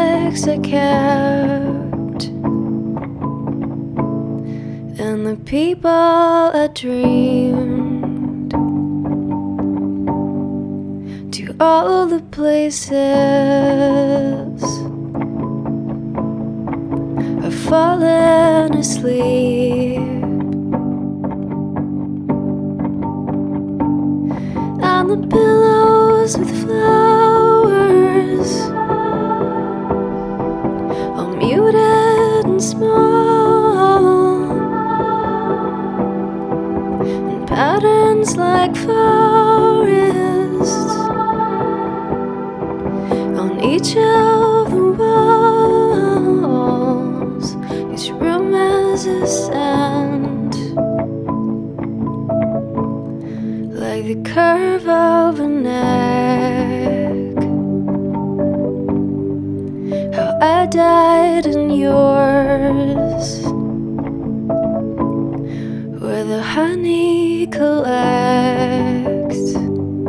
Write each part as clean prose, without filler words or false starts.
bags I kept, and the people I dreamed, to all the places I've fallen asleep, on the pillows with flowers, all muted and small, and patterns like forests on each of the walls. Each room has a scent, like the curve of a neck. How I died in yours, where the honey collects.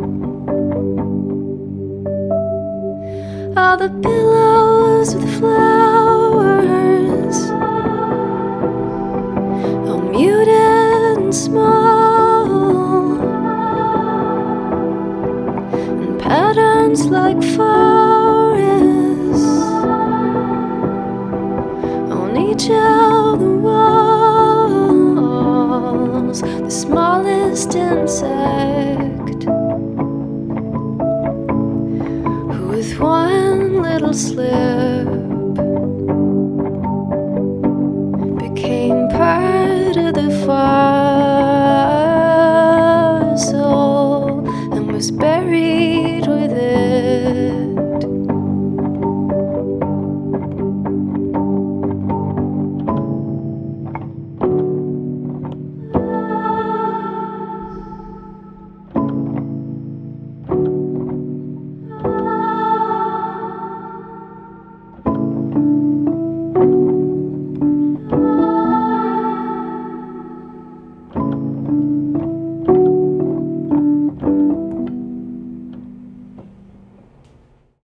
All the pillows with flowers, all muted and small, and patterns like forests on each of the walls. The smallest insect, with one little slip